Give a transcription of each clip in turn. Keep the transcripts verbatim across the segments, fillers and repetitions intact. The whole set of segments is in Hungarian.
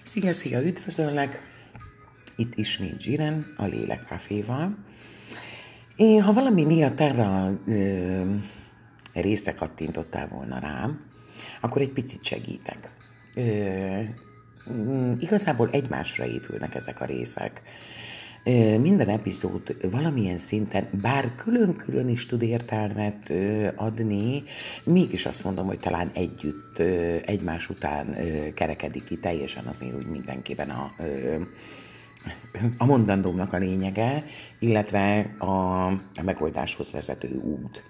Szia, szia, üdvözöllek! Itt ismét Zsiren, a Lélek Caféval. Én, ha valami miatt erre a ö, része kattintottál volna rám, akkor egy picit segítek. Ö, mm, igazából egymásra épülnek ezek a részek. Ö, minden epizód valamilyen szinten, bár külön-külön is tud értelmet ö, adni, mégis azt mondom, hogy talán együtt, ö, egymás után ö, kerekedik ki teljesen azért úgy mindenkiben a, ö, a mondandómnak a lényege, illetve a, a megoldáshoz vezető út.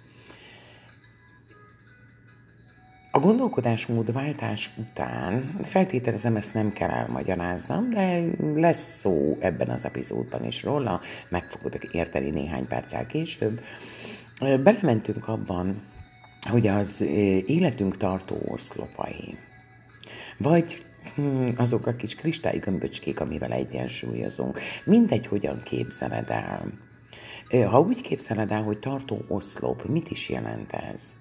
A gondolkodásmódváltás után, feltételezem, ezt nem kell elmagyarázzam, de lesz szó ebben az epizódban is róla, meg fogod érteni néhány perccel később. Belementünk abban, hogy az életünk tartó oszlopai, vagy azok a kis kristálygömböcskék, amivel egyensúlyozunk. Mindegy, hogyan képzeled el. Ha úgy képzeled el, hogy tartó oszlop, mit is jelent ez?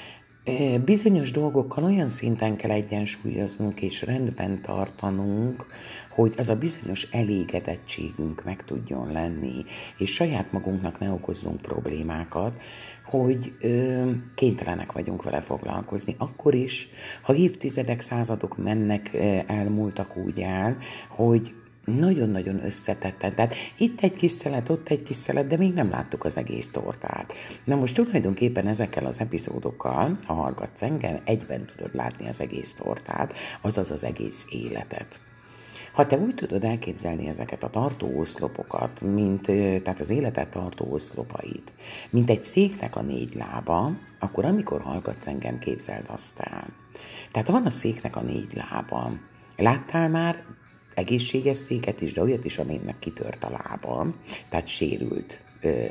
Bizonyos dolgokkal olyan szinten kell egyensúlyoznunk és rendben tartanunk, hogy az a bizonyos elégedettségünk meg tudjon lenni, és saját magunknak ne okozzunk problémákat, hogy ö, kénytelenek vagyunk vele foglalkozni. Akkor is, ha évtizedek, századok mennek, elmúltak úgy el, hogy nagyon-nagyon összetettem. Tehát itt egy kis szelet, ott egy kis szelet, de még nem láttuk az egész tortát. Na most tulajdonképpen ezekkel az epizódokkal, ha hallgatsz engem, egyben tudod látni az egész tortát, azaz az egész életet. Ha te úgy tudod elképzelni ezeket a tartó oszlopokat, mint, tehát az életet tartó oszlopait, mint egy széknek a négy lába, akkor amikor hallgatsz engem, képzeld azt el. Tehát van a széknek a négy lába. Láttál már egészséges széket is, de olyat is, aminek kitört a lába, tehát sérült ö,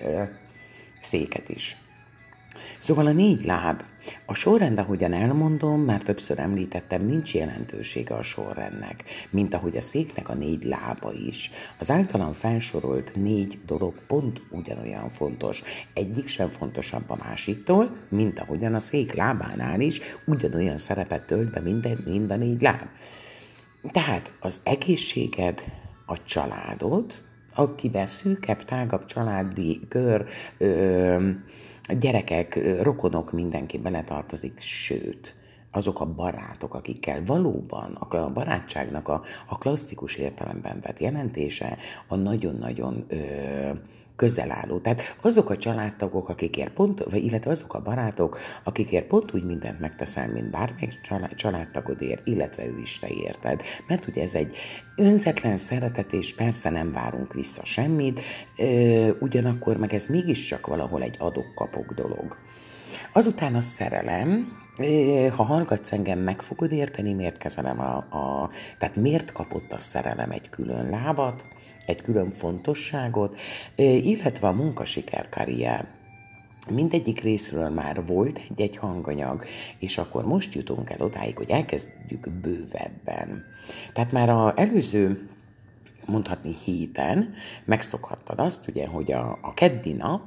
széket is. Szóval a négy láb. A sorrend, ahogyan elmondom, már többször említettem, nincs jelentősége a sorrendnek, mint ahogy a széknek a négy lába is. Az általam felsorolt négy dolog pont ugyanolyan fontos. Egyik sem fontosabb a másiktól, mint ahogyan a szék lábánál is ugyanolyan szerepet tölt be minden, mind a négy láb. Tehát az egészséged, a családod, akiben szűkebb, tágabb családi kör, ö, gyerekek, rokonok, mindenki beletartozik, sőt, azok a barátok, akikkel valóban a barátságnak a, a klasszikus értelemben vett jelentése a nagyon-nagyon ö, közel álló. Tehát azok a családtagok, akikért pont, vagy illetve azok a barátok, akikért pont úgy mindent megteszel, mint bármelyik családtagodért, illetve ő is te érted. Mert ugye ez egy önzetlen szeretet, és persze nem várunk vissza semmit, ugyanakkor meg ez mégiscsak valahol egy adok-kapok dolog. Azután a szerelem, ha hallgatsz engem, meg fogod érteni, miért kezelem a, a... Tehát miért kapott a szerelem egy külön lábat, egy külön fontosságot, illetve a munkasiker, karrier. Mindegyik részről már volt egy-egy hanganyag, és akkor most jutunk el odáig, hogy elkezdjük bővebben. Tehát már az előző, mondhatni héten megszokhattad azt, ugye, hogy a, a keddi nap,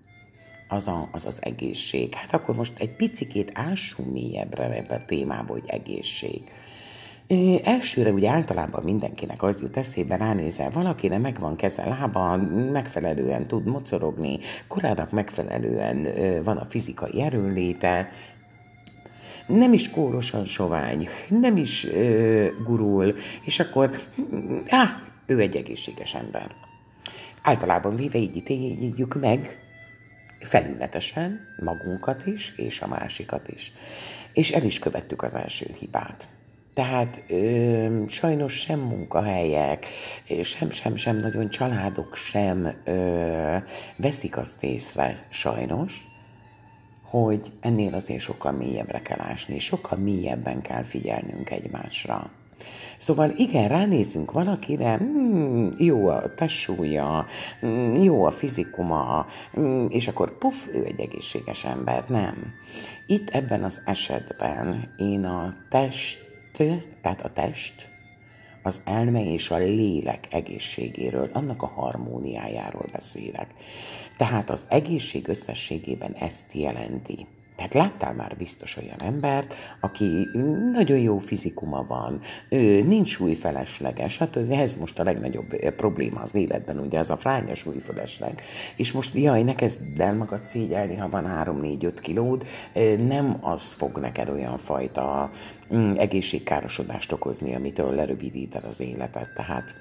az, a, az az egészség. Hát akkor most egy picikét ássunk mélyebbre ebbe a témába, hogy egészség. Elsőre ugye általában mindenkinek az jut eszébe, ránézel valakire, megvan keze, lába, megfelelően tud mocorogni, korának megfelelően van a fizikai erőnléte, nem is kórosan sovány, nem is ö, gurul, és akkor, á, ő egy egészséges ember. Általában véve így ítéljük meg, felületesen magunkat is, és a másikat is. És el is követtük az első hibát. Tehát ö, sajnos sem munkahelyek, sem, sem, sem nagyon családok sem ö, veszik azt észre, sajnos, hogy ennél azért sokkal mélyebbre kell ásni, sokkal mélyebben kell figyelnünk egymásra. Szóval igen, ránézünk valakire, hmm, jó a testsúlya, hmm, jó a fizikuma, hmm, és akkor puff, ő egy egészséges ember. Nem. Itt ebben az esetben én a test, tehát a test, az elme és a lélek egészségéről, annak a harmóniájáról beszélek. Tehát az egészség összességében ezt jelenti. Tehát láttál már biztos olyan embert, aki nagyon jó fizikuma van, nincs súlyfelesleges, hát ez most a legnagyobb probléma az életben, ugye ez a fránya súlyfelesleg. És most jaj, ne kezd el magad szégyelni, ha van három-négy-öt kilód, nem az fog neked olyan fajta egészségkárosodást okozni, amitől lerövidíted az életet. Tehát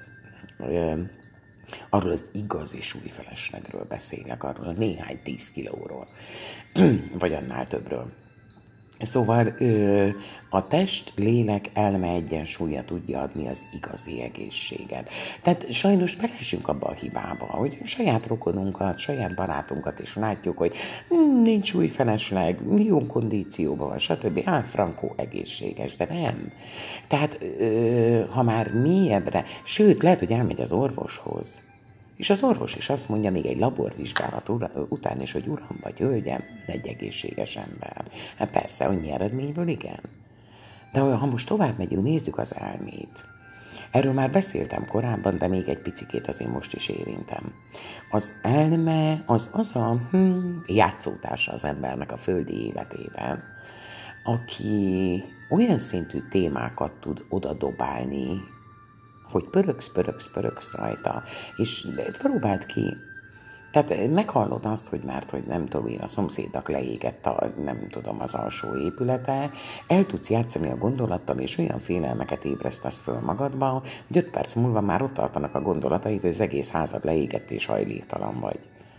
arról az igazi súlyfeleslegről beszélek, arról a néhány tíz kilóról, vagy annál többről. Szóval a test, lélek, elme egyensúlya tudja adni az igazi egészséget. Tehát sajnos beleesünk abba a hibába, hogy saját rokonunkat, saját barátunkat is látjuk, hogy hm, nincs súlyfelesleg, jó kondícióban van, stb. Hát frankó egészséges, de nem. Tehát ha már mélyebbre, sőt, lehet, hogy elmegy az orvoshoz, és az orvos is azt mondja még egy laborvizsgálat után is, hogy uram vagy hölgyem, egy egészséges ember. Hát persze, annyi eredményből igen. De ha most tovább megyünk, nézzük az elmét. Erről már beszéltem korábban, de még egy picikét azért most is érintem. Az elme az az a hmm, játszótársa az embernek a földi életében, aki olyan szintű témákat tud oda dobálni, hogy pöröksz, pöröksz, pöröksz rajta, és próbáld ki. Tehát meghallod azt, hogy mert, hogy nem tudom én, a szomszédnak leégett a, nem tudom, az alsó épülete, el tudsz játszani a gondolattal, és olyan félelmeket ébresztesz föl magadba, hogy öt perc múlva már ott tartanak a gondolataid, hogy az egész házad leégett és hajléktalan vagy.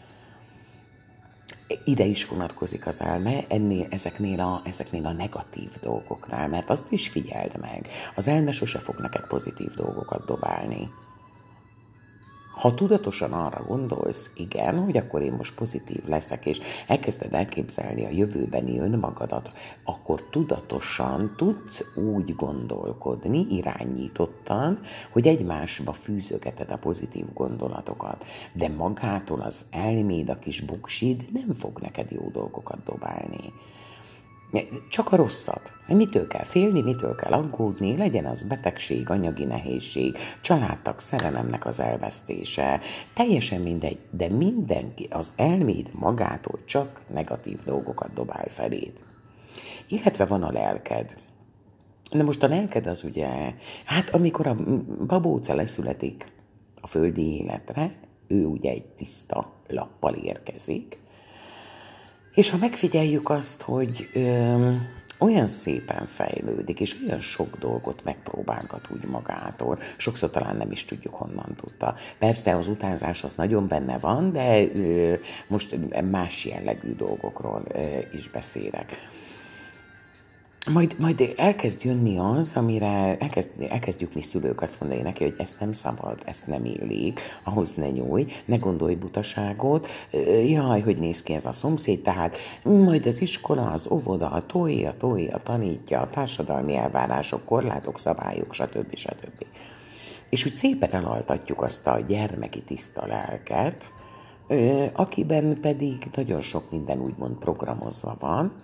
Ide is vonatkozik az elme, ennél, ezeknél, a, ezeknél a negatív dolgoknál, mert azt is figyeld meg, az elme sose fog neked pozitív dolgokat dobálni. Ha tudatosan arra gondolsz, igen, hogy akkor én most pozitív leszek, és elkezded elképzelni a jövőbeni önmagadat, akkor tudatosan tudsz úgy gondolkodni, irányítottan, hogy egymásba fűzögeted a pozitív gondolatokat. De magától az elméd, a kis buksid nem fog neked jó dolgokat dobálni. Csak a rosszat. Mitől kell félni, mitől kell aggódni, legyen az betegség, anyagi nehézség, családtag, szerelemnek az elvesztése. Teljesen mindegy, de mindenki, az elméd magától csak negatív dolgokat dobál feléd. Illetve van a lelked. Na most a lelked az ugye, hát amikor a babóca leszületik a földi életre, ő ugye egy tiszta lappal érkezik, és ha megfigyeljük azt, hogy ö, olyan szépen fejlődik, és olyan sok dolgot megpróbálgat úgy magától, sokszor talán nem is tudjuk, honnan tudta. Persze az utánzás az nagyon benne van, de ö, most más jellegű dolgokról ö, is beszélek. Majd, majd elkezd jönni az, amire elkezd, elkezdjük mi szülők azt mondani neki, hogy ezt nem szabad, ezt nem illik, ahhoz ne nyúlj, ne gondolj butaságot, jaj, hogy néz ki ez a szomszéd, tehát majd az iskola, az óvoda, tolja, tolja, tanítja, a társadalmi elvárások, korlátok, szabályok, stb. stb. És úgy szépen elaltatjuk azt a gyermeki tiszta lelket, akiben pedig nagyon sok minden úgymond programozva van,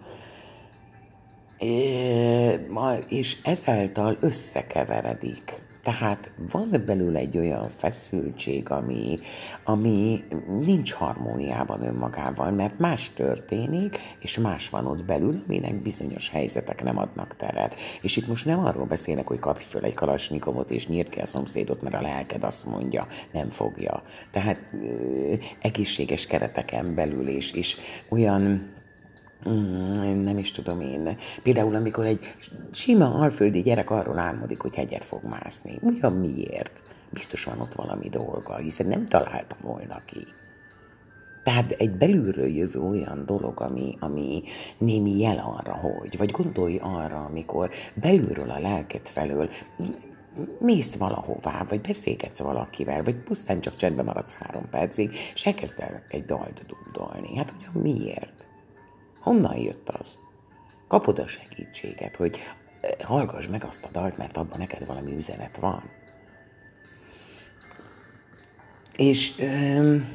és ezáltal összekeveredik. Tehát van belőle egy olyan feszültség, ami, ami nincs harmóniában önmagával, mert más történik, és más van ott belül, aminek bizonyos helyzetek nem adnak teret. És itt most nem arról beszélek, hogy kapj föl egy kalasnyikovot, és nyírd ki a szomszédot, mert a lelked azt mondja, nem fogja. Tehát egészséges kereteken belül, és, és olyan... Mm, nem is tudom én. Például, amikor egy sima alföldi gyerek arról álmodik, hogy hegyet fog mászni. Ugyan miért? Biztos van ott valami dolga, hiszen nem találta volna ki. Tehát egy belülről jövő olyan dolog, ami, ami némi jel arra, hogy, vagy gondolj arra, amikor belülről a lelked felől mész valahová, vagy beszélgetsz valakivel, vagy pusztán csak csendben maradsz három percig, és elkezd el egy dalt dúdolni. Hát ugyan miért? Honnan jött az? Kapod a segítséget, hogy hallgass meg azt a dalt, mert abban neked valami üzenet van. És öm,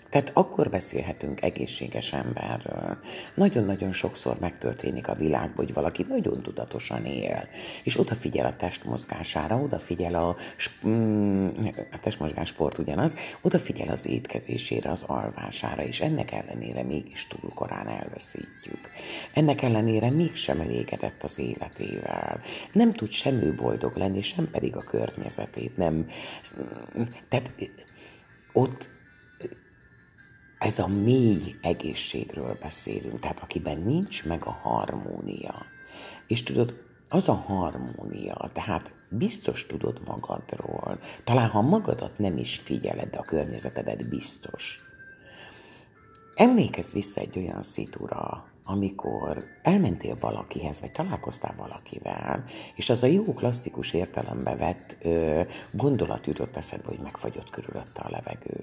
Tehát akkor beszélhetünk egészséges emberről. Nagyon-nagyon sokszor megtörténik a világban, hogy valaki nagyon tudatosan él, és odafigyel a testmozgására, odafigyel a, a testmozgás sport ugyanaz, odafigyel az étkezésére, az alvására, és ennek ellenére mégis túl korán elveszítjük. Ennek ellenére mégsem elégedett az életével. Nem tud sem ő boldog lenni, sem pedig a környezetét. Nem. Tehát ott ez a mély egészségről beszélünk, tehát akiben nincs meg a harmónia. És tudod, az a harmónia, tehát biztos tudod magadról, talán ha magadat nem is figyeled, de a környezetedet biztos. Emlékezz vissza egy olyan szitura, amikor elmentél valakihez, vagy találkoztál valakivel, és az a jó klasszikus értelembe vett ö, gondolat jutott eszedbe, hogy megfagyott körülötte a levegő.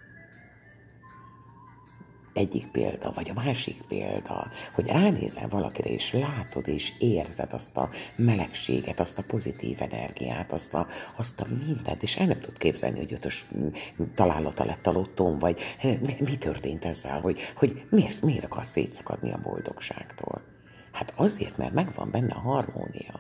Egyik példa, vagy a másik példa, hogy ránézel valakire, és látod, és érzed azt a melegséget, azt a pozitív energiát, azt a, azt a mindent, és el nem tud képzelni, hogy ötös találata lett a lottón, vagy mi történt ezzel, hogy, hogy miért, miért akarsz szétszakadni a boldogságtól. Hát azért, mert megvan benne a harmónia.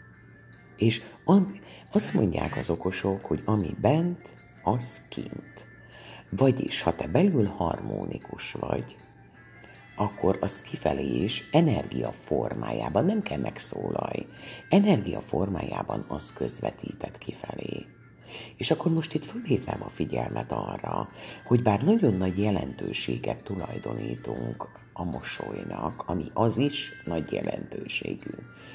És azt mondják az okosok, hogy ami bent, az kint. Vagyis, ha te belül harmonikus vagy, akkor azt kifelé is energia formájában, nem kell megszólalj, energia formájában az közvetített kifelé. És akkor most itt fölhívnám a figyelmet arra, hogy bár nagyon nagy jelentőséget tulajdonítunk a mosolynak, ami az is nagy jelentőségű.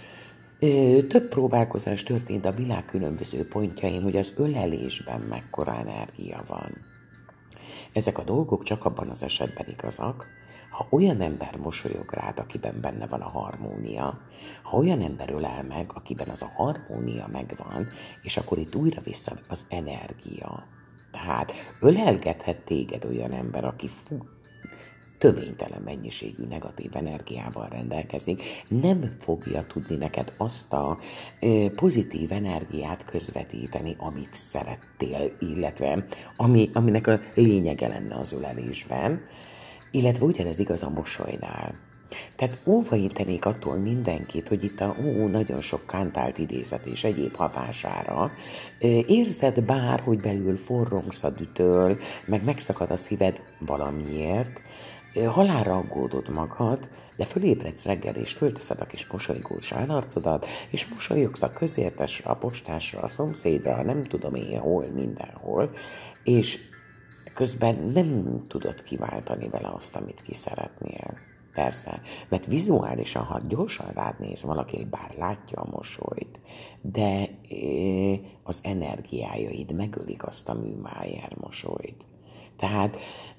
Több próbálkozás történt a világ különböző pontjain, hogy az ölelésben mekkora energia van. Ezek a dolgok csak abban az esetben igazak, ha olyan ember mosolyog rád, akiben benne van a harmónia, ha olyan ember ölel meg, akiben az a harmónia megvan, és akkor itt újra vissza az energia. Tehát ölelgethet téged olyan ember, aki fú, töménytelen mennyiségű negatív energiával rendelkezik, nem fogja tudni neked azt a ö, pozitív energiát közvetíteni, amit szerettél, illetve ami, aminek a lényege lenne az ölelésben, illetve ugyanez igaz a mosolynál. Tehát óvaintenék attól mindenkit, hogy itt a ó, nagyon sok kántált idézet és egyéb hatására érzed bár, hogy belül forrongsz a dütől, meg megszakad a szíved valamiért, halálra aggódod magad, de fölébredsz reggel, és fölteszed a kis mosolygós állarcodat, és mosolyogsz a közértesre, a postásra, a szomszédra, nem tudom én hol, mindenhol, és közben nem tudod kiváltani vele azt, amit ki szeretnél. Persze, mert vizuálisan, ha gyorsan rád néz valaki, bár látja a mosolyt, de az energiájaid megölik azt a műmájer mosolyt. Tehát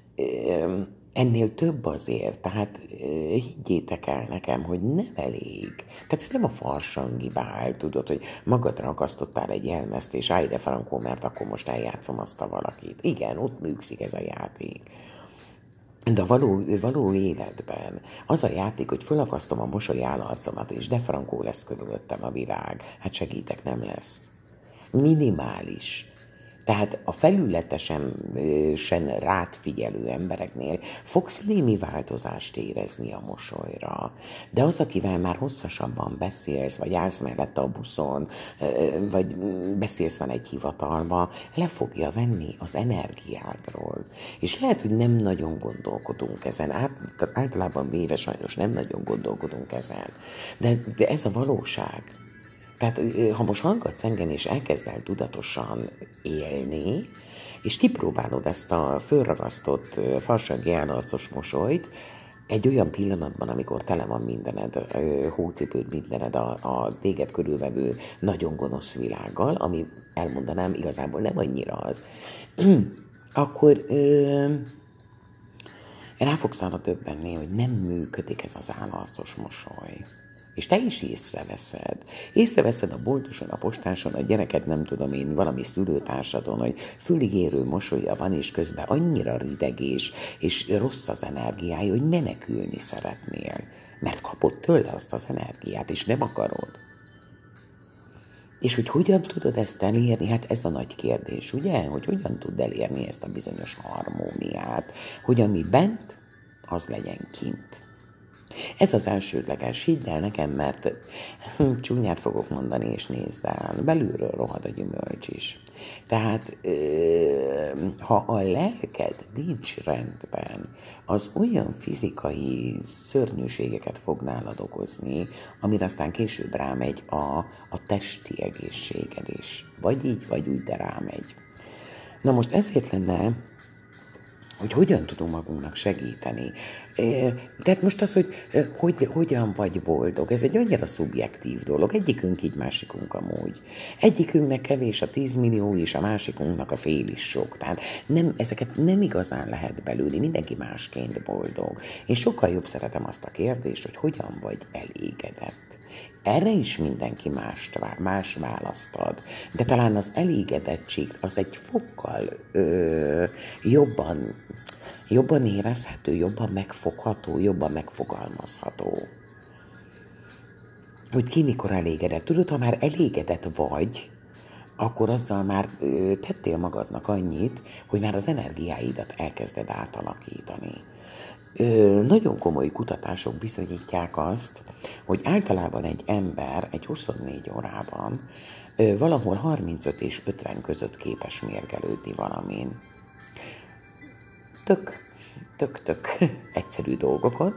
ennél több azért, tehát higgyétek el nekem, hogy nem elég. Tehát ez nem a farsangi bál, tudod, hogy magadra akasztottál egy elmezt, és állj de frankó, mert akkor most eljátszom azt a valakit. Igen, ott működik ez a játék. De a való, való életben az a játék, hogy fölakasztom a mosoly állarcomat, és de frankó lesz körülöttem a világ. Hát segítek, nem lesz. Minimális. Tehát a felületesen sen rád figyelő embereknél fogsz némi változást érezni a mosolyra. De az, akivel már hosszasabban beszélsz, vagy állsz mellette a buszon, vagy beszélsz vele egy hivatalba, le fogja venni az energiádról. És lehet, hogy nem nagyon gondolkodunk ezen. Át, általában véve sajnos nem nagyon gondolkodunk ezen. De, de ez a valóság. Tehát ha most hallgatsz engem, és elkezd el tudatosan élni, és kipróbálod ezt a fölragasztott farsangi állarcos mosolyt, egy olyan pillanatban, amikor tele van mindened, hócipőd mindened a, a téged körülvevő nagyon gonosz világgal, ami elmondanám, igazából nem annyira az, akkor ö, rá fogsz arra döbbenni, hogy nem működik ez az állarcos mosoly. És te is észreveszed. Észreveszed a boltoson, a postáson, a gyereked, nem tudom én, valami szülőtársadon, hogy fülig érő mosolya van, és közben annyira rideg és, és rossz az energiája, hogy menekülni szeretnél. Mert kapod tőle azt az energiát, és nem akarod. És hogy hogyan tudod ezt elérni? Hát ez a nagy kérdés, ugye? Hogy hogyan tud elérni ezt a bizonyos harmóniát, hogy ami bent, az legyen kint. Ez az elsődleges, hidd el nekem, mert hm, csúnyát fogok mondani, és nézd el, belülről rohad a gyümölcs is. Tehát, ha a lelked nincs rendben, az olyan fizikai szörnyűségeket fog nálad okozni, amire aztán később rámegy a, a testi egészséged is. Vagy így, vagy úgy, de rámegy. Na most ezért lenne, hogy hogyan tudunk magunknak segíteni. Tehát most az, hogy, hogy hogyan vagy boldog, ez egy annyira szubjektív dolog. Egyikünk így, másikunk amúgy. Egyikünknek kevés a tízmillió is, a másikunknak a fél is sok. Tehát nem, ezeket nem igazán lehet belőni, mindenki másként boldog. Én sokkal jobb szeretem azt a kérdést, hogy hogyan vagy elégedett. Erre is mindenki mást, más választ ad. De talán az elégedettség az egy fokkal ö, jobban, jobban érezhető, jobban megfogható, jobban megfogalmazható. Hogy ki mikor elégedett. Tudod, ha már elégedett vagy, akkor azzal már ö, tettél magadnak annyit, hogy már az energiáidat elkezded átalakítani. Ö, nagyon komoly kutatások bizonyítják azt, hogy általában egy ember egy huszonnégy órában ö, valahol harmincöt és ötven között képes mérgelődni valamin. Tök, tök, tök egyszerű dolgokon.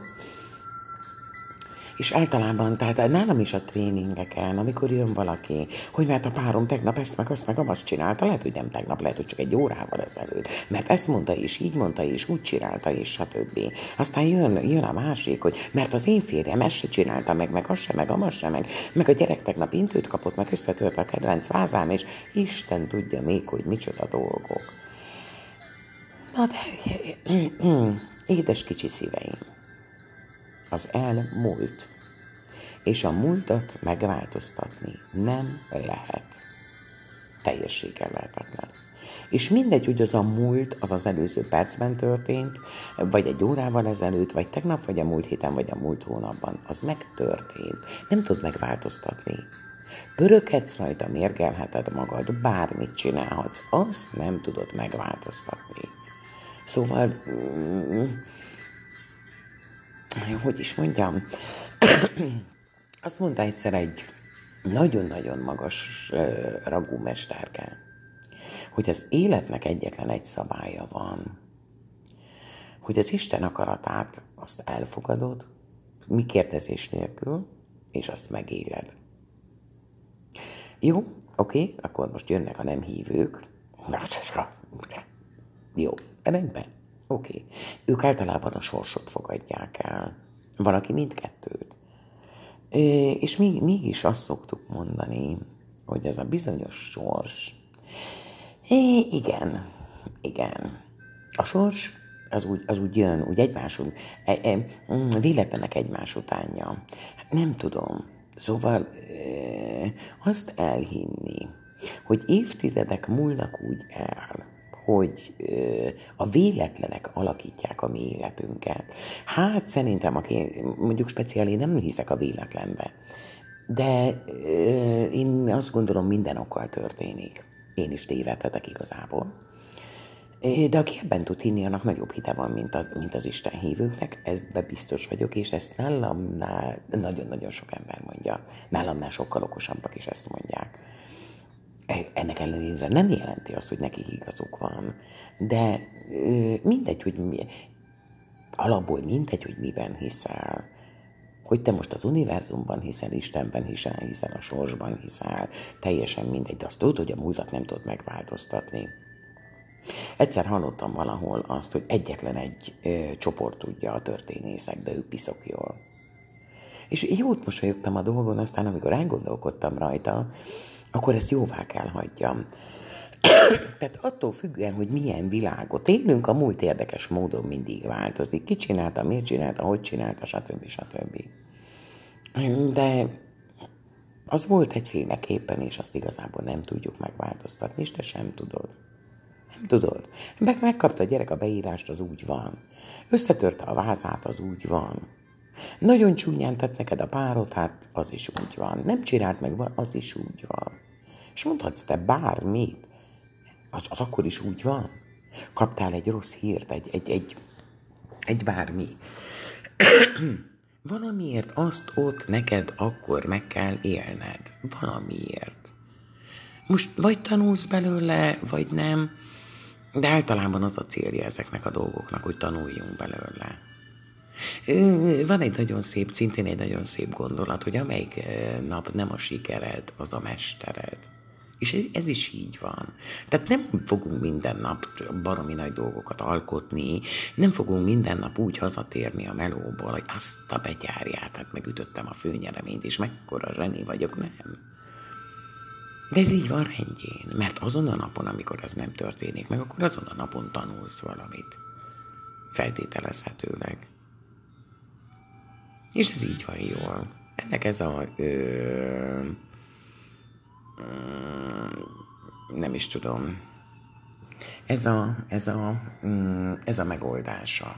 És általában, tehát nálam is a tréningeken, amikor jön valaki, hogy mert a párom tegnap ezt meg azt meg azt csinálta, lehet, hogy nem tegnap, lehet, hogy csak egy órával ezelőtt, mert ezt mondta is, így mondta is, úgy csinálta is, stb. Aztán jön, jön a másik, hogy mert az én férjem ezt se csinálta meg, meg azt se, meg amaz se, meg, meg a gyerek tegnap intőt kapott, meg összetört a kedvenc vázám, és Isten tudja még, hogy micsoda dolgok. Na de, édes kicsi szíveim, az elmúlt. És a múltat megváltoztatni nem lehet. Teljességgel lehetetlen. És mindegy, hogy az a múlt, az az előző percben történt, vagy egy órával ezelőtt, vagy tegnap, vagy a múlt héten, vagy a múlt hónapban, az megtörtént. Nem tudod megváltoztatni. Pöröghetsz rajta, mérgelheted magad, bármit csinálhatsz, azt nem tudod megváltoztatni. Szóval, hogy is mondjam, azt mondta egyszer egy nagyon-nagyon magas uh, ragú mesterke, hogy az életnek egyetlen egy szabálya van, hogy az Isten akaratát azt elfogadod, mi kérdezés nélkül, és azt megéled. Jó, oké, akkor most jönnek a nem hívők. Jó, rendben, oké. Ők általában a sorsot fogadják el. Valaki mindkettőt. És mi, mégis azt szoktuk mondani, hogy ez a bizonyos sors, é, igen, igen, a sors az úgy, az úgy jön, úgy egymás, e, e, véletlenek egymás utánja. Nem tudom, szóval e, azt elhinni, hogy évtizedek múlnak úgy el, hogy ö, a véletlenek alakítják a mi életünket. Hát szerintem, aki mondjuk speciál, én nem hiszek a véletlenbe, de ö, én azt gondolom, minden okkal történik. Én is tévedhetek igazából. De aki ebben tud hinni, annak nagyobb hite van, mint, a, mint az Isten hívőknek, ezt biztos vagyok, és ezt nálamnál nagyon-nagyon sok ember mondja. Nálamnál sokkal okosabbak is ezt mondják. Ennek ellenére nem jelenti azt, hogy nekik igazuk van, de mindegy, hogy mi, alapból mindegy, hogy miben hiszel. Hogy te most az univerzumban hiszel, Istenben hiszel, hiszel a sorsban hiszel, teljesen mindegy, de azt tudod, hogy a múltat nem tudod megváltoztatni. Egyszer hallottam valahol azt, hogy egyetlen egy ö, csoport tudja a történészek, de ők piszok jól. És jót mosolyogtam a dolgon, aztán amikor elgondolkodtam rajta, akkor ezt jóvá kell hagyjam. Tehát attól függően, hogy milyen világot élünk, a múlt érdekes módon mindig változik. Ki csinálta, miért csinálta, hogy csinálta, stb. stb. De az volt egyféleképpen, és azt igazából nem tudjuk megváltoztatni, és te sem tudod. Nem tudod. Meg megkapta a gyerek a beírást, az úgy van. Összetörte a vázát, az úgy van. Nagyon csúnyán tett neked a párod, hát az is úgy van. Nem csinált meg, az is úgy van. És mondhatsz te bármit. Az, az akkor is úgy van. Kaptál egy rossz hírt, egy, egy, egy, egy bármi. Valamiért azt ott neked akkor meg kell élned. Valamiért. Most vagy tanulsz belőle, vagy nem, de általában az a célja ezeknek a dolgoknak, hogy tanuljunk belőle. Van egy nagyon szép, szintén egy nagyon szép gondolat, hogy amelyik nap nem a sikered, az a mestered. És ez is így van. Tehát nem fogunk minden nap baromi nagy dolgokat alkotni, nem fogunk minden nap úgy hazatérni a melóból, hogy azt a betyárját, hát megütöttem a főnyereményt, és mekkora zseni vagyok, nem. De ez így van rendjén, mert azon a napon, amikor ez nem történik meg, akkor azon a napon tanulsz valamit. Feltételezhetőleg. És ez így van jól. Ennek ez a... Ö, ö, nem is tudom. Ez a, ez a, ez a megoldása.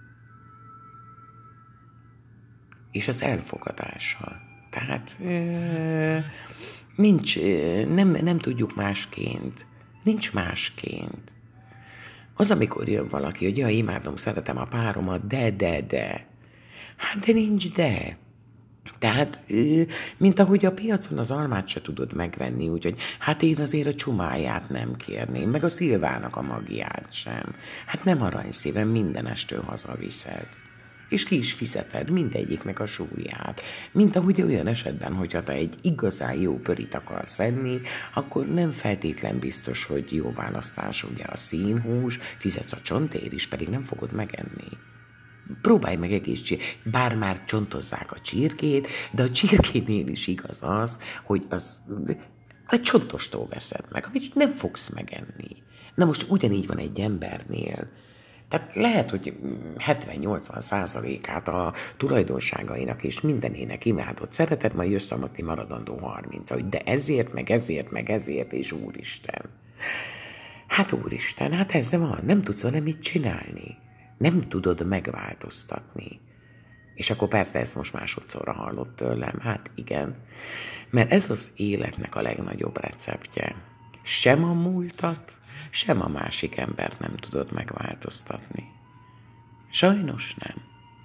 És az elfogadása. Tehát ö, nincs, nem, nem tudjuk másként. Nincs másként. Az, amikor jön valaki, hogy ja, imádom, szeretem a páromat, de, de, de. Hát de nincs de. Tehát, mint ahogy a piacon az almát se tudod megvenni, úgyhogy hát én azért a csumáját nem kérném, meg a szilvának a magját sem. Hát nem aranyszíven mindenestől hazaviszed. És ki is fizeted mindegyiknek a súlyát. Mint ahogy olyan esetben, hogyha te egy igazán jó pörit akarsz enni, akkor nem feltétlen biztos, hogy jó választás ugye a színhús, fizetsz a csontért is, pedig nem fogod megenni. Próbálj meg egész csirkét, bár már csontozzák a csirkét, de a csirkénél is igaz az, hogy az a csontostól veszed meg, amit nem fogsz megenni. Na most ugyanígy van egy embernél. Tehát lehet, hogy hetven-nyolcvan százalékát a tulajdonságainak és mindenének imádott szereted, majd jössz a maradandó harminc, hogy de ezért, meg ezért, meg ezért, és úristen. Hát úristen, hát ez van, nem tudsz vele mit csinálni. Nem tudod megváltoztatni. És akkor persze ezt most másodszorra hallott tőlem. Hát igen. Mert ez az életnek a legnagyobb receptje. Sem a múltat, sem a másik embert nem tudod megváltoztatni. Sajnos nem.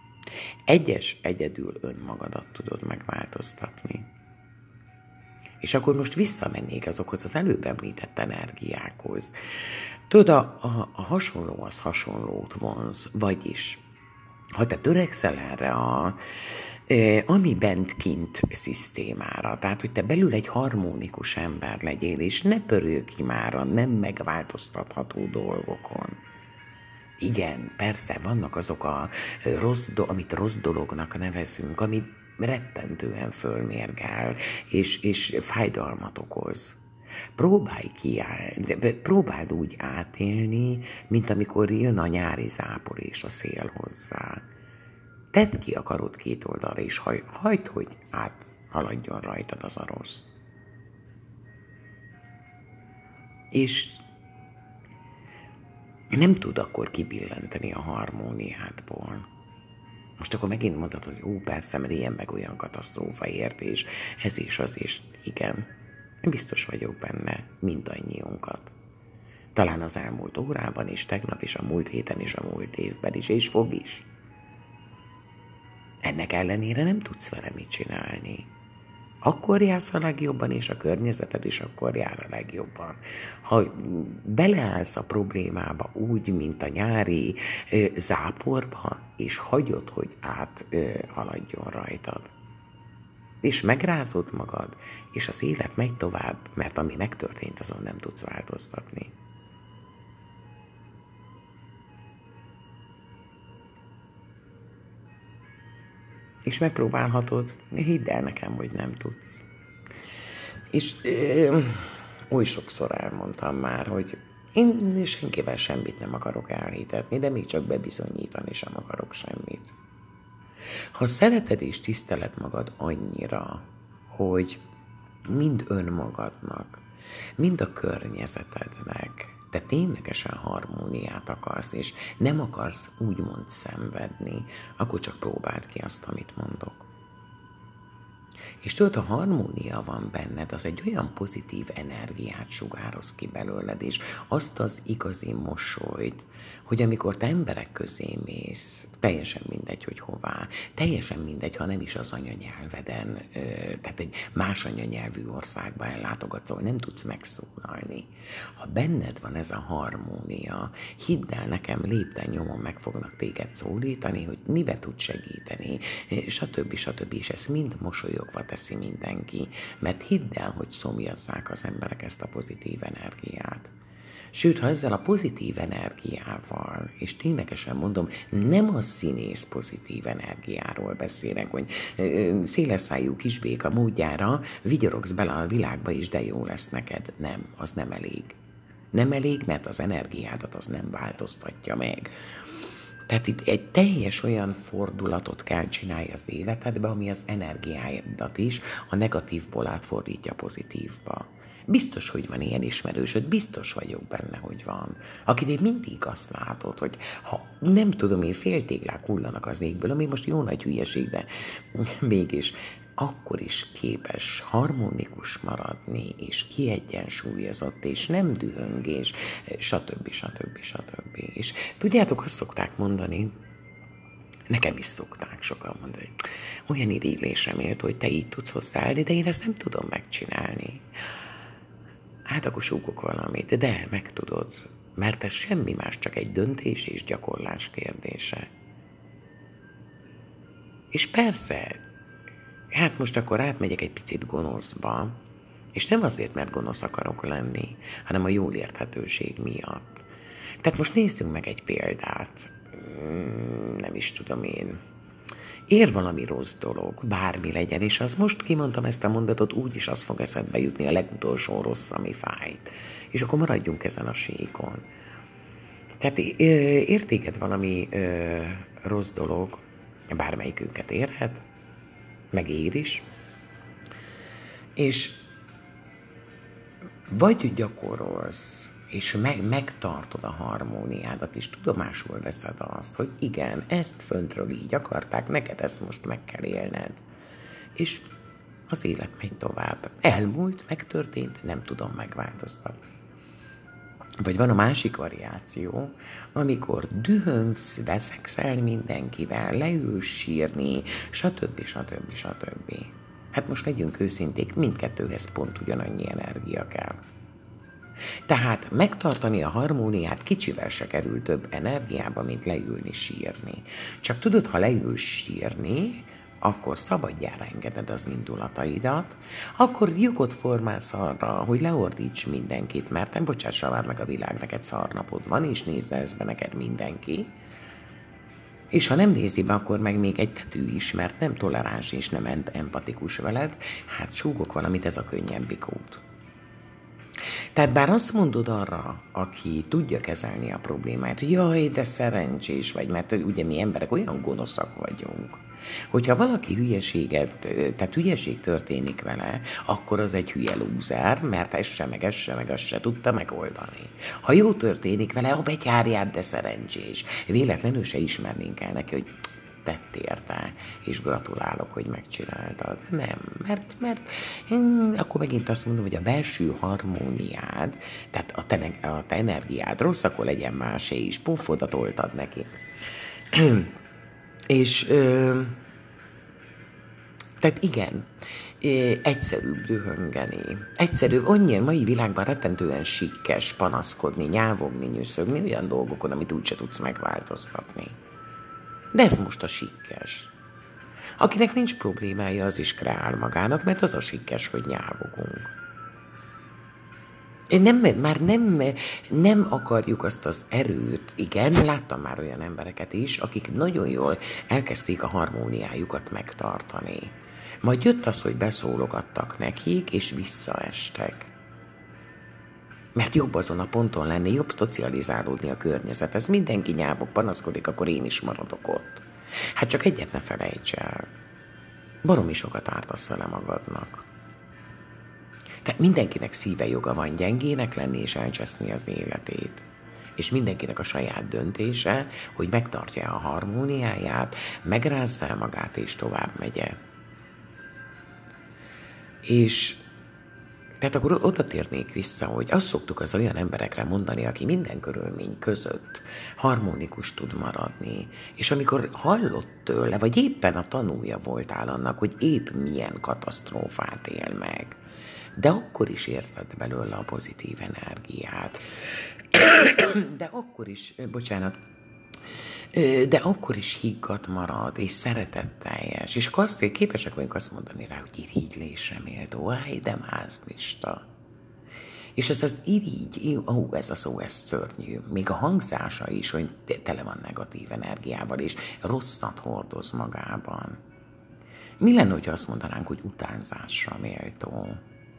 Egyes egyedül önmagadat tudod megváltoztatni. És akkor most visszamennék azokhoz az előbb említett energiákhoz. Tudod, a, a, a hasonló az hasonlót vonz, vagyis, ha te törekszel erre a e, ami bent-kint szisztémára, tehát, hogy te belül egy harmonikus ember legyél, és ne pörülj ki már a nem megváltoztatható dolgokon. Igen, persze, vannak azok a rossz, do- amit rossz dolognak nevezünk, amit rettentően fölmérgel, és, és fájdalmat okoz. Próbálj ki, próbáld úgy átélni, mint amikor jön a nyári zápor és a szél hozzá. Tedd ki a karod két oldalra, és haj, hagyd, hogy áthaladjon rajtad az a rossz. És nem tud akkor kibillenteni a harmóniádból. Most akkor megint mondod, hogy ó, persze, mert ilyen meg olyan katasztrófa ért, és ez is, az is. Igen, biztos vagyok benne, mindannyiunkat. Talán az elmúlt órában is, tegnap is, a múlt héten is, a múlt évben is, és fog is. Ennek ellenére nem tudsz vele mit csinálni. Akkor jársz a legjobban, és a környezeted is akkor jár a legjobban. Ha beleállsz a problémába úgy, mint a nyári ö, záporba, és hagyod, hogy áthaladjon rajtad. És megrázod magad, és az élet megy tovább, mert ami megtörtént, azon nem tudsz változtatni. És megpróbálhatod, hidd el nekem, hogy nem tudsz. És ö, oly sokszor elmondtam már, hogy én senkivel semmit nem akarok elhitetni, de még csak bebizonyítani sem akarok semmit. Ha szereted és tiszteled magad annyira, hogy mind önmagadnak, mind a környezetednek, te ténylegesen harmóniát akarsz, és nem akarsz úgymond szenvedni, akkor csak próbáld ki azt, amit mondok. És tudod, a harmónia van benned, az egy olyan pozitív energiát sugároz ki belőled, és azt az igazi mosolyt, hogy amikor te emberek közé mész, teljesen mindegy, hogy hová, teljesen mindegy, ha nem is az anyanyelveden, tehát egy más anyanyelvű országba ellátogatsz, ahol nem tudsz megszólalni. Ha benned van ez a harmónia, hidd el nekem, lépten nyomon meg fognak téged szólítani, hogy mibe tud segíteni, stb. stb. És ezt mind mosolyogva teszi mindenki, mert hidd el, hogy szomjazzák az emberek ezt a pozitív energiát. Sőt, ha ezzel a pozitív energiával, és ténylegesen mondom, nem a színész pozitív energiáról beszélek, hogy széles szájú kisbéka módjára vigyorogsz bele a világba is, de jó lesz neked. Nem, az nem elég. Nem elég, mert az energiádat az nem változtatja meg. Tehát itt egy teljes olyan fordulatot kell csinálni az életedbe, ami az energiádat is a negatívból átfordítja pozitívba. Biztos, hogy van ilyen ismerősöd, biztos vagyok benne, hogy van. Akinél mindig azt látod, hogy ha nem tudom én, féltéglák hullanak az égből, ami most jó nagy hülyeség, de mégis akkor is képes harmonikus maradni, és kiegyensúlyozott, és nem dühöngés, stb. stb. stb. És tudjátok, azt szokták mondani, nekem is szokták sokan mondani, hogy olyan irigylésem élt, hogy te így tudsz hozzáállni, de én ezt nem tudom megcsinálni. Hát akkor súgok valamit, de meg tudod, mert ez semmi más, csak egy döntés és gyakorlás kérdése. És persze, hát most akkor átmegyek egy picit gonoszba, és nem azért, mert gonosz akarok lenni, hanem a jól érthetőség miatt. Tehát most nézzünk meg egy példát, nem is tudom én. Ér valami rossz dolog, bármi legyen, és az most kimondtam ezt a mondatot, úgyis az fog eszedbe jutni a legutolsó rossz, ami fájt. És akkor maradjunk ezen a síkon. Tehát ér téged valami ö, rossz dolog, bármelyikünket érhet, meg ér is, és vagy gyakorolsz, és meg, megtartod a harmóniádat, és tudomásul veszed azt, hogy igen, ezt föntről így akarták, neked ezt most meg kell élned. És az élet megy tovább. Elmúlt, megtörtént, nem tudom megváltoztatni. Vagy van a másik variáció, amikor dühöngsz, veszekszel mindenkivel, leülsz sírni, stb. stb. stb. Hát most legyünk őszinték, mindkettőhez pont ugyanannyi energia kell. Tehát megtartani a harmóniát kicsivel se kerül több energiába, mint leülni sírni. Csak tudod, ha leülsz sírni, akkor szabadjára engeded az indulataidat, akkor jogot formálsz arra, hogy leordíts mindenkit, mert nem bocsássa már meg a világ, neked szarnapod van, és nézze ezt be neked mindenki. És ha nem nézi be, akkor meg még egy tetű is, mert nem toleráns és nem empatikus veled, hát súgok valamit, ez a könnyebbik út. Tehát bár azt mondod arra, aki tudja kezelni a problémát, jaj, de szerencsés vagy, mert ugye mi emberek olyan gonoszak vagyunk, hogyha valaki hülyeséget, tehát hülyeség történik vele, akkor az egy hülye lúzer, mert ez se, meg ez se, meg azt se tudta megoldani. Ha jó történik vele, a betyárját, de szerencsés. Véletlenül se ismernénk el neki, hogy tettél te, és gratulálok, hogy megcsináltad. Nem, mert, mert hm, akkor megint azt mondom, hogy a belső harmóniád, tehát a te, a te energiád rossz, akkor legyen másé is, puffodat oltad neki. És ö, tehát igen, egyszerűbb dühöngeni. Egyszerűbb, annyi mai világban rettentően sikkes panaszkodni, nyávogni, nyűszögni olyan dolgokon, amit úgyse tudsz megváltoztatni. De ez most a sikkes. Akinek nincs problémája, az is kreál magának, mert az a sikkes, hogy nyávogunk. Nem, már nem, nem akarjuk azt az erőt, igen, láttam már olyan embereket is, akik nagyon jól elkezdték a harmóniájukat megtartani. Majd jött az, hogy beszólogattak nekik, és visszaestek. Mert jobb azon a ponton lenni, jobb szocializálódni a környezethez. Mindenki nyávog, panaszkodik, akkor én is maradok ott. Hát csak egyet ne felejts el. Baromi sokat ártasz vele magadnak. Tehát mindenkinek szíve joga van gyengének lenni és elcseszni az életét. És mindenkinek a saját döntése, hogy megtartja a harmóniáját, megrázza el magát és tovább megye. És tehát akkor oda térnék vissza, hogy azt szoktuk az olyan emberekre mondani, aki minden körülmény között harmonikus tud maradni, és amikor hallott tőle, vagy éppen a tanúja voltál annak, hogy épp milyen katasztrófát él meg, de akkor is érzed belőle a pozitív energiát. De akkor is, bocsánat, de akkor is higgadt marad, és szeretetteljes, és akkor azt képesek vagyunk azt mondani rá, hogy irigylésre méltó, áj, de mázlista. És ez az irigy, ó, ez a szó, ez szörnyű, még a hangzása is, hogy tele van negatív energiával, és rosszat hordoz magában. Mi lenne, hogyha azt mondanánk, hogy utánzásra méltó?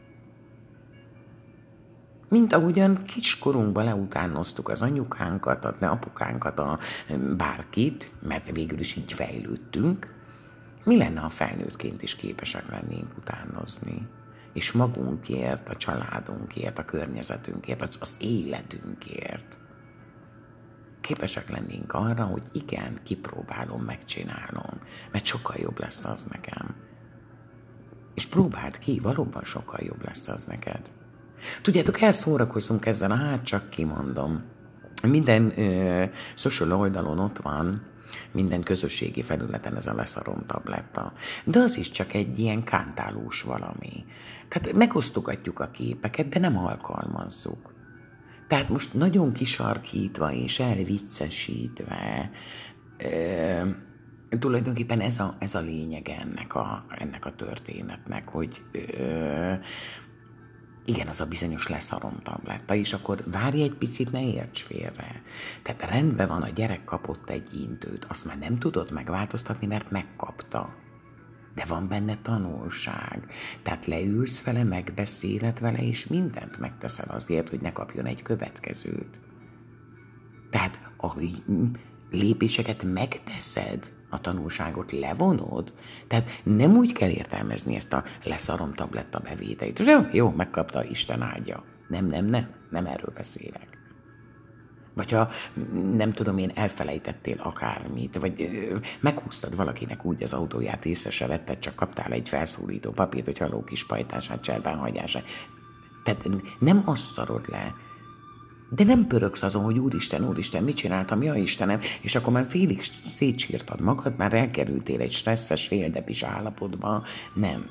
Mint ahogyan kiskorunkban leutánoztuk az anyukánkat, az apukánkat, a bárkit, mert végül is így fejlődtünk, mi lenne, ha felnőttként is képesek lennénk utánozni? És magunkért, a családunkért, a környezetünkért, az életünkért. Képesek lennénk arra, hogy igen, kipróbálom, megcsinálom, mert sokkal jobb lesz az nekem. És próbáld ki, valóban sokkal jobb lesz az neked. Tudjátok, elszórakozunk ezzel, hát csak kimondom. Minden ö, social oldalon ott van, minden közösségi felületen ez a leszarom tabletta. De az is csak egy ilyen kántálós valami. Tehát megosztogatjuk a képeket, de nem alkalmazzuk. Tehát most nagyon kisarkítva és elviccesítve, ö, tulajdonképpen ez a, ez a lényeg ennek a, ennek a történetnek, hogy ö, igen, az a bizonyos leszarom tabletta, és akkor várj egy picit, ne érts félre. Tehát rendben van, a gyerek kapott egy intőt, azt már nem tudod megváltoztatni, mert megkapta. De van benne tanulság. Tehát leülsz vele, megbeszéled vele, és mindent megteszel azért, hogy ne kapjon egy következőt. Tehát a lépéseket megteszed, a tanulságot levonod, tehát nem úgy kell értelmezni ezt a leszarom tabletta bevéteit. Jó, jó, megkapta, Isten áldja. Nem, nem, nem, nem erről beszélek. Vagy ha nem tudom én, elfelejtettél akármit, vagy ö, meghúztad valakinek úgy az autóját, észre se vetted, csak kaptál egy felszólító papírt, hogy haló kis pajtását, cserbán hagyását. Tehát nem azt szarod le, de nem pöröksz azon, hogy úristen, úristen, mit csináltam, ja Istenem, és akkor már félig szétsírtad magad, már elkerültél egy stresszes, féldepis állapotba. Nem.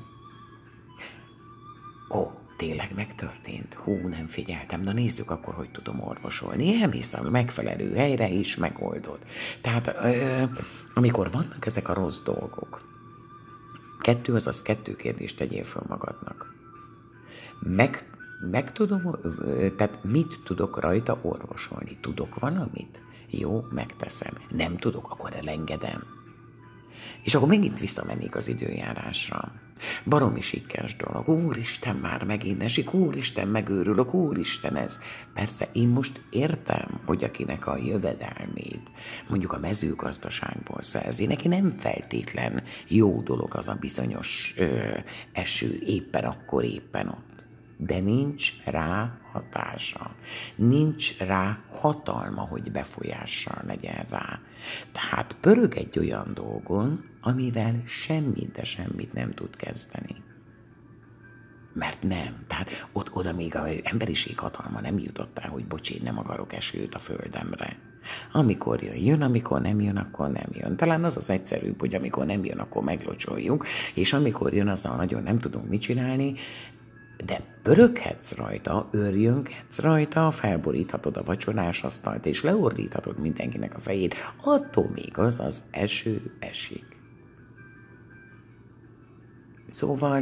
Ó, tényleg megtörtént? Hú, nem figyeltem. Na nézzük akkor, hogy tudom orvosolni. Elmész a megfelelő helyre, és megoldod. Tehát, ö, amikor vannak ezek a rossz dolgok, kettő, azaz kettő kérdést tegyél föl magadnak. Meg Meg tudom, tehát mit tudok rajta orvosolni? Tudok valamit? Jó, megteszem. Nem tudok, akkor elengedem. És akkor megint visszamennék az időjárásra. Baromi sikkes dolog. Úristen, már megint esik, úristen, megőrülök, úristen ez. Persze, én most értem, hogy akinek a jövedelmét mondjuk a mezőgazdaságból szerzi, neki nem feltétlen jó dolog az a bizonyos ö, eső éppen akkor, éppen ott. De nincs rá hatása. Nincs rá hatalma, hogy befolyással legyen rá. Tehát pörög egy olyan dolgon, amivel semmit, de semmit nem tud kezdeni. Mert nem. Tehát ott, oda még az emberiség hatalma nem jutott el, hogy bocs, én nem akarok esőt a földemre. Amikor jön, jön, amikor nem jön, akkor nem jön. Talán az az egyszerűbb, hogy amikor nem jön, akkor meglocsoljunk, és amikor jön, azzal nagyon nem tudunk mit csinálni, de pöröghetsz rajta, örjönkedsz rajta, felboríthatod a vacsorás asztalt, és leordíthatod mindenkinek a fejét, attól még az az eső esik. Szóval,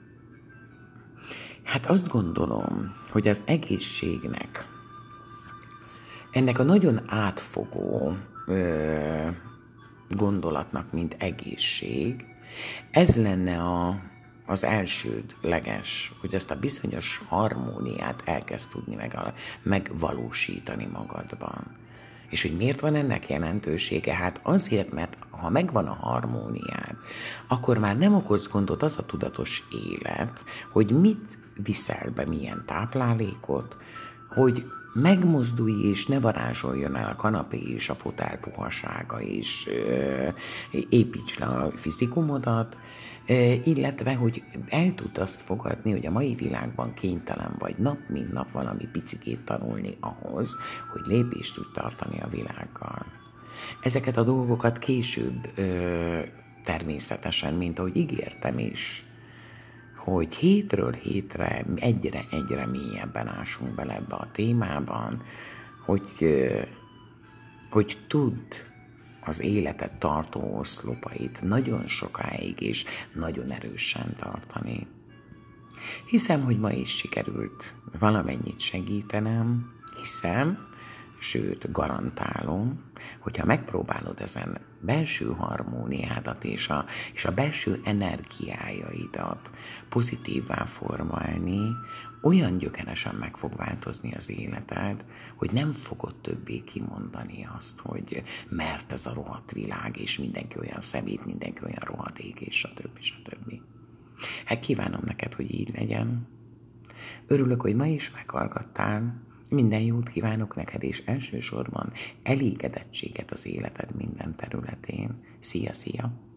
hát azt gondolom, hogy az egészségnek, ennek a nagyon átfogó ö, gondolatnak, mint egészség, ez lenne a az elsődleges, hogy ezt a bizonyos harmóniát elkezd tudni meg, megvalósítani magadban. És hogy miért van ennek jelentősége? Hát azért, mert ha megvan a harmóniád, akkor már nem okoz gondot az a tudatos élet, hogy mit viszel be, milyen táplálékot, hogy megmozdulj és ne varázsoljon el a kanapé és a fotel puhasága, és ö, építs le a fizikumodat, ö, illetve, hogy el tud azt fogadni, hogy a mai világban kénytelen vagy nap mint nap valami picikét tanulni ahhoz, hogy lépést tudj tartani a világgal. Ezeket a dolgokat később ö, természetesen, mint ahogy ígértem is, hogy hétről hétre egyre-egyre mélyebben ásunk bele ebbe a témában, hogy, hogy tud az életet tartó oszlopait nagyon sokáig és nagyon erősen tartani. Hiszem, hogy ma is sikerült valamennyit segítenem, hiszem, sőt, garantálom, hogyha megpróbálod ezen belső harmóniádat és a, és a belső energiájaidat pozitívvá formálni, olyan gyökeresen meg fog változni az életed, hogy nem fogod többé kimondani azt, hogy mert ez a rohadt világ, és mindenki olyan szemét, mindenki olyan rohadék, és stb. stb. Hát kívánom neked, hogy így legyen. Örülök, hogy ma is meghallgattál. Minden jót kívánok neked, és elsősorban elégedettséget az életed minden területén. Szia, szia!